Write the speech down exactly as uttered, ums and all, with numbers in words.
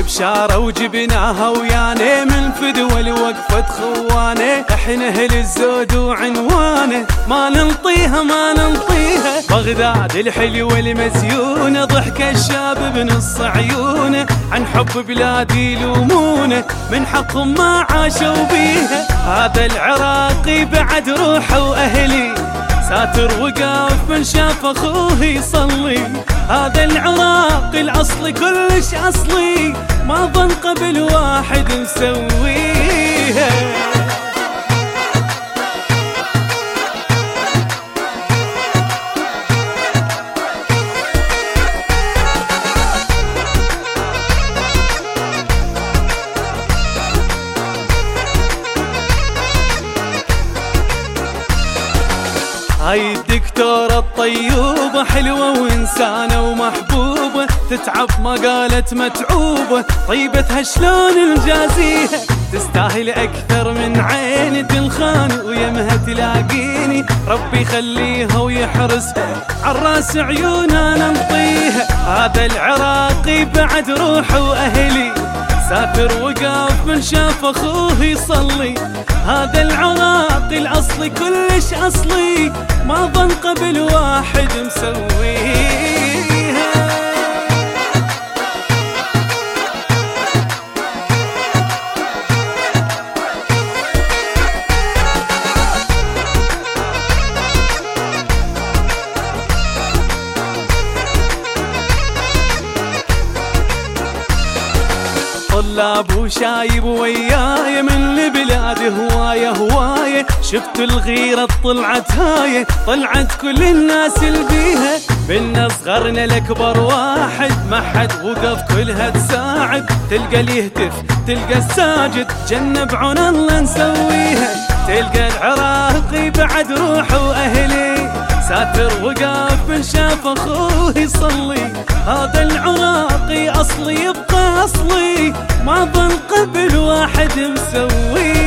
بشارة وجبناها ويانا من فدوى وقفة خوانه، احنا اهل الزود وعنوانه ما ننطيها ما ننطيها. بغداد الحلوة المزيونة ضحك الشاب بنص عيونه، عن حب بلادي يلومونه من حقهم ما عاشوا بيها. هذا العراقي بعد روحه واهلي ساتر وقاف من شاف اخوه يصلي. هذا العراقي الاصلي كلش اصلي ما ظن قبل واحد مسويها. هاي الدكتورة الطيوبة حلوة وإنسانة ومحبوبة، تتعب ما قالت متعوبة، طيبتها شلون نجازيها. تستاهل أكثر من عيني تلخان ويمها تلاقيني، ربي يخليها ويحرسها عالراس عيونها ننطيها. هذا العراقي بعد روحه وأهلي سافر وقاف من شاف اخوه يصلي. هذا العراقي الاصلي كلش اصلي ما ظن قبل واحد مسويها. طلاب وشايب وياي من البلاد هواية هواية، شفت الغيرة طلعت هاي طلعت كل الناس البيها. بينا صغرنا الاكبر واحد ما حد وقف كلها تساعد، تلقى اليهتف تلقى الساجد جنب عون الله نسويها. تلقى العراقي بعد روحه واهلي ساتر وقاف من شاف اخوه يصلي. هذا العراقي اصلي يبقى اصلي ما ظن قبل واحد مسوي.